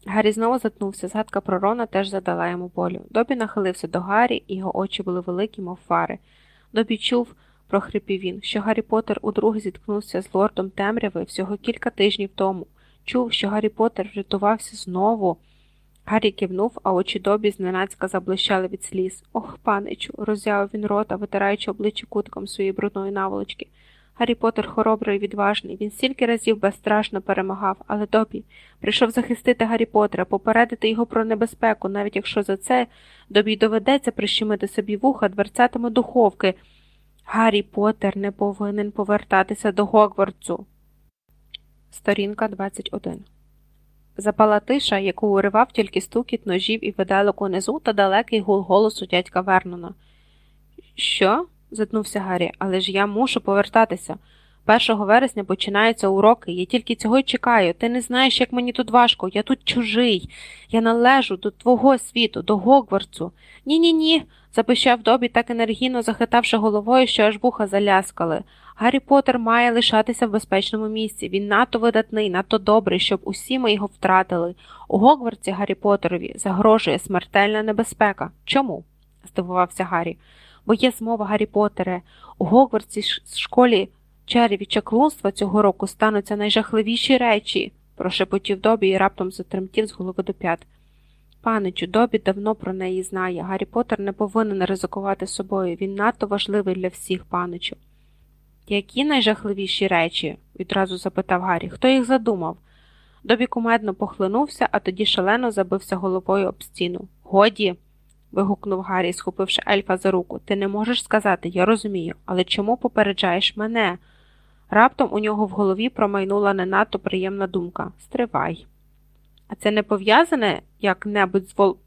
Гаррі знову затнувся, згадка про Рона теж задала йому болю. Добі нахилився до Гаррі, і його очі були великі, мов фари. Добі чув, прохрипів він, що Гаррі Поттер удруге зіткнувся з лордом Темряви всього кілька тижнів тому. Чув, що Гаррі Поттер врятувався знову. Гаррі кивнув, а очі Добі зненацька заблищали від сліз. «Ох, паничу!» – роззявив він рота, витираючи обличчя кутиком своєї брудної наволочки. Гаррі Поттер хоробрий і відважний. Він стільки разів безстрашно перемагав, але Добі прийшов захистити Гаррі Поттера, попередити його про небезпеку, навіть якщо за це Добі доведеться прищемити собі вуха дверцятами духовки. Гаррі Поттер не повинен повертатися до Гогвартсу. Сторінка 21. Запала тиша, яку уривав тільки стукіт ножів і виделок унизу та далекий гул голосу дядька Вернона. «Що?» – затнувся Гаррі. «Але ж я мушу повертатися. 1 вересня починаються уроки, я тільки цього й чекаю. Ти не знаєш, як мені тут важко, я тут чужий. Я належу до твого світу, до Гогвартсу». «Ні-ні-ні», – запищав Добі, так енергійно захитавши головою, що аж вуха заляскали. «Гаррі Поттер має лишатися в безпечному місці. Він надто видатний, надто добрий, щоб усі ми його втратили. У Гогвартсі Гаррі Поттерові загрожує смертельна небезпека». «Чому?» – здивувався Гаррі. «Бо є змова, Гаррі Поттере. У Гогвартсі школі чарів і чаклунства цього року стануться найжахливіші речі», – прошепотів Добі і раптом затремтів з голови до п'ят. «Паничу, Добі давно про неї знає. Гаррі Поттер не повинен ризикувати собою. Він надто важливий для всіх, паничу». «Які найжахливіші речі?» – відразу запитав Гаррі. «Хто їх задумав?» Добі кумедно похлинувся, а тоді шалено забився головою об стіну. «Годі!» – вигукнув Гаррі, схопивши ельфа за руку. «Ти не можеш сказати, я розумію, але чому попереджаєш мене?» Раптом у нього в голові промайнула не надто приємна думка. «Стривай. А це не пов'язане як-небудь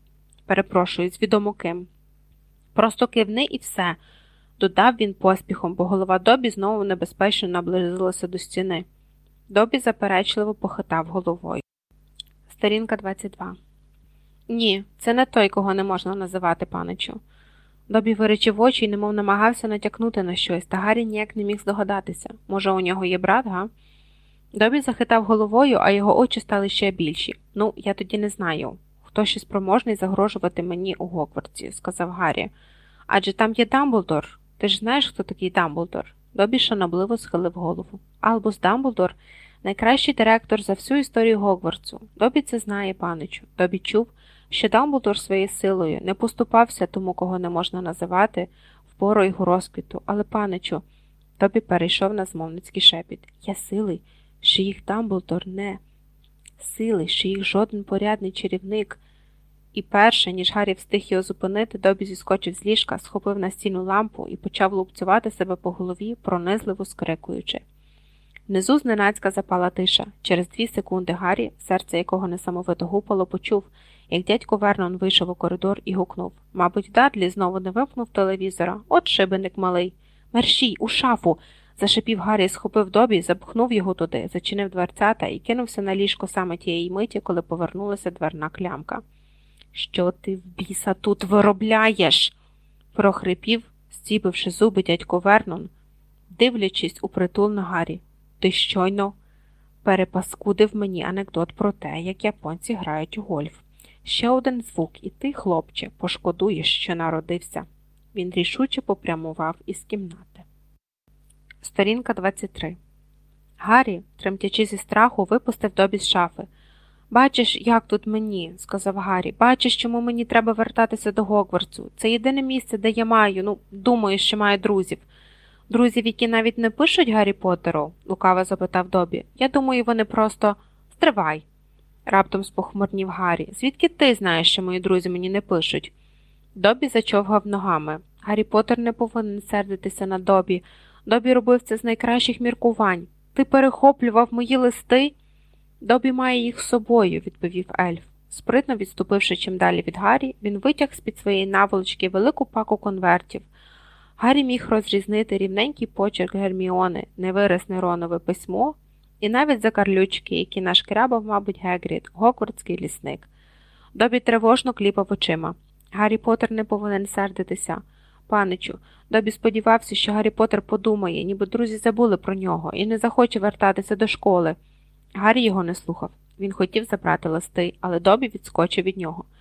з відомо ким? Просто кивни і все», – додав він поспіхом, бо голова Добі знову небезпечно наблизилася до стіни. Добі заперечливо похитав головою. Сторінка 22. «Ні, це не той, кого не можна називати, паничу». Добі вирічив очі і немов намагався натякнути на щось, та Гаррі ніяк не міг здогадатися. Може, у нього є брат, га? Добі захитав головою, а його очі стали ще більші. «Ну, я тоді не знаю, хто ще спроможний загрожувати мені у Гогвартсі», – сказав Гаррі. «Адже там є Дамблдор. Ти ж знаєш, хто такий Дамблдор?» Добі шанобливо схилив голову. «Албус Дамблдор – найкращий директор за всю історію Гогвартсу. Добі це знає, паничу. Добі чув, що Дамблдор своєю силою не поступався тому, кого не можна називати, в пору його розквіту. Але, паничу...» Добі перейшов на змовницький шепіт. «Я силий, що їх Дамблдор не... Сили, що їх жоден порядний чарівник...» І перше, ніж Гаррі встиг його зупинити, Добі зіскочив з ліжка, схопив настільну лампу і почав лупцювати себе по голові, пронизливо скрикуючи. Внизу зненацька запала тиша. Через 2 секунди Гаррі, серце якого несамовито гупало, почув, як дядько Вернон вийшов у коридор і гукнув. Мабуть, Дадлі знову не вимкнув телевізора. От шибеник малий. «Мерщій, у шафу!» – зашипів Гаррі, схопив Добі, запхнув його туди, зачинив дверцята і кинувся на ліжко саме тієї миті, коли повернулася дверна клямка. «Що ти в біса тут виробляєш?» – прохрипів, зціпивши зуби дядько Вернон, дивлячись у притул на Гаррі. «Ти щойно перепаскудив мені анекдот про те, як японці грають у гольф. Ще один звук, і ти, хлопче, пошкодуєш, що народився». Він рішуче попрямував із кімнати. Сторінка 23. Гаррі, тремтячи зі страху, випустив Добі з шафи. «Бачиш, як тут мені», – сказав Гаррі. «Бачиш, чому мені треба вертатися до Гогвартсу. Це єдине місце, де я маю, думаю, що маю друзів». «Друзів, які навіть не пишуть Гаррі Поттеру?» – лукаво запитав Добі. «Я думаю, вони просто... Стривай!» – раптом спохмурнів Гаррі. «Звідки ти знаєш, що мої друзі мені не пишуть?» Добі зачовгав ногами. Гаррі Поттер не повинен сердитися на Добі. Добі робив це з найкращих міркувань. «Ти перехоплював мої листи?» «Добі має їх з собою», – відповів ельф. Спритно відступивши чим далі від Гаррі, він витяг з-під своєї наволочки велику паку конвертів. Гаррі міг розрізнити рівненький почерк Герміони, невирисне Ронове письмо і навіть закарлючки, які нашкрябав, мабуть, Гегрід, гогвартський лісник. Добі тривожно кліпав очима. Гаррі Поттер не повинен сердитися. «Паничу, Добі сподівався, що Гаррі Поттер подумає, ніби друзі забули про нього і не захоче вертатися до школи». Гаррі його не слухав. Він хотів забрати листи, але Добі відскочив від нього.